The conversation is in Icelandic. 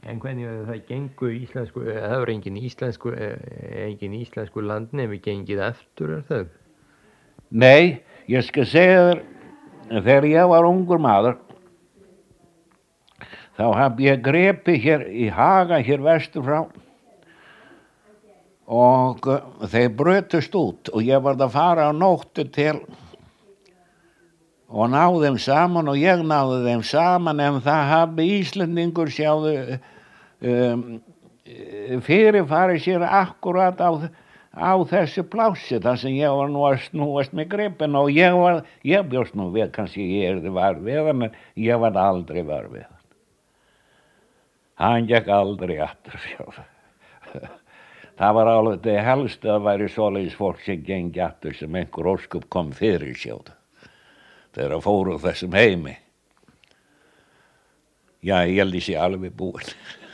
En hvernig það gengu íslensku, það var engin íslensku landnemi gengið eftir það? Nei, ég skal segja þér, þegar ég var ungur maður, þá hafði ég grepið hér í Haga, hér vestur frá, og þeir brutust út og ég varð að fara á nóttu til og ná þeim saman og ég náði þeim saman, en það hafði Íslendingur sjáðu fyrirfarið sér akkurat á þessu plássi þar sem ég var nú að snúast með gripin, og ég bjóst nú við, kannski ég var við hann, en ég var aldrei var við hann. Hann gekk aldrei aftur, sjáðu. Það var alveg det helst að væri svoleiðis fólk sem gengi aftur sem einhver óskup kom fyrir, sjáðu. Þegar fóru þessum heimi. Já, ég held ég sé alveg búinn.